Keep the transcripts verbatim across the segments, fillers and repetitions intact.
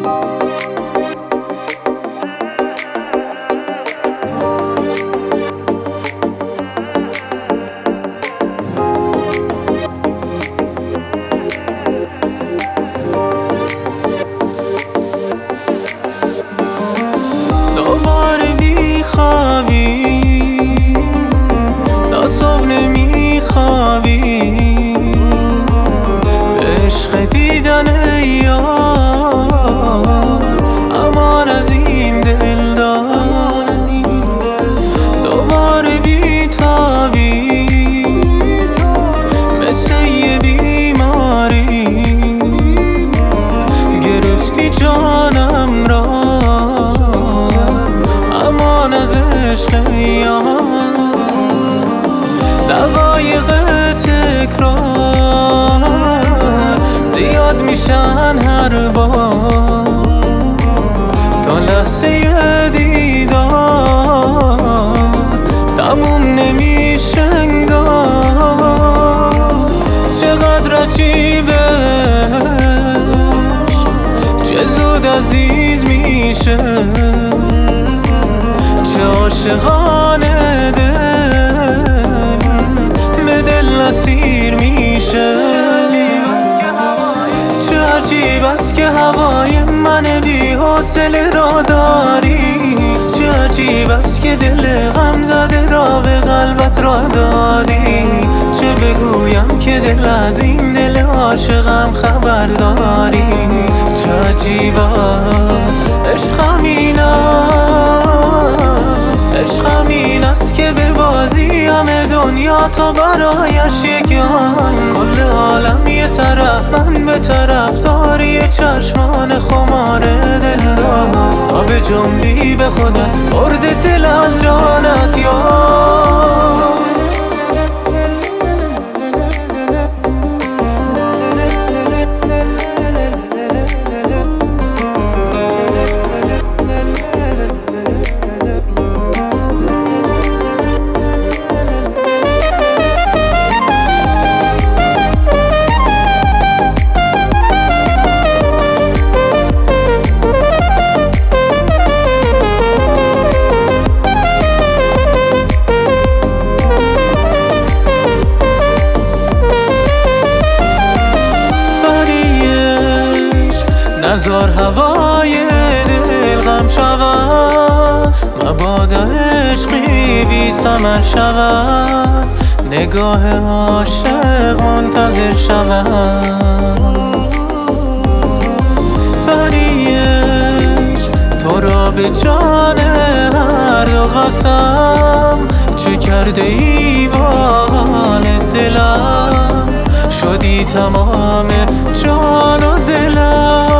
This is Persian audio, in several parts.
دوباره میخوابی، تا صبح نمیخوابی، به عشق دیدن یار امان از این دلدار. دوباره بیتابی مثل یه بیماری، گرفتی جانم را امان از عشق یار. دقایق تکرار زیاد میشن هر بار، تا لحظه دیدار تموم نمیشه انگار. چقدر عجیبه چه زود عزیز میشه، چه عاشقانه دل به دل اسیر میشه. چه عجیب است که هوای من بی حوصله را داری، چه عجیب است که دل غم زده را به قلبت را دادی. چه بگویم که دل از این دل عاشقم خبر داری. چه عجیب است عشقم این است، عشقم این است که به بازی همه دنیا تا برایش یکیان. کل عالم یه طرف، من به طرف داری چشمان خمار دل دار. تا به جنبی به خودم برد دل از جانت یار. نزار هوای دل غم شود، مبادا عشقی بی ثمر شود. نگاه عاشق منتظر شود، بریش تو را به جان هر دو قسم. چه کرده ای با حال دلم، شدی تمام جان و دلم.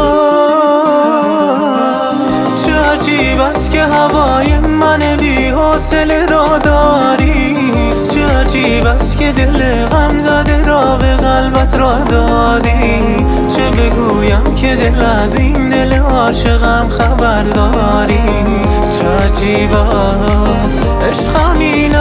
عجیب است که هوای من بی حوصله را داری، چه عجیب است که دل غم زده را به قلبت را دادی. چه بگویم که دل از این دل عاشقم خبر داری. چه عجیب است عشقم این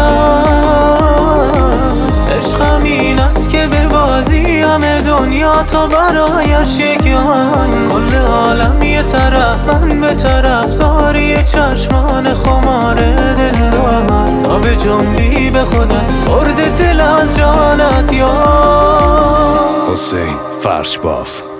است، عشقم این است که به بازی همه دنیا تا برایش یکیان. کل عالم یه طرف، من به طرف داری چشمان خمار دل دار. تا به جنبی به خودم برد دل از جانت یار. حسین فرش باف.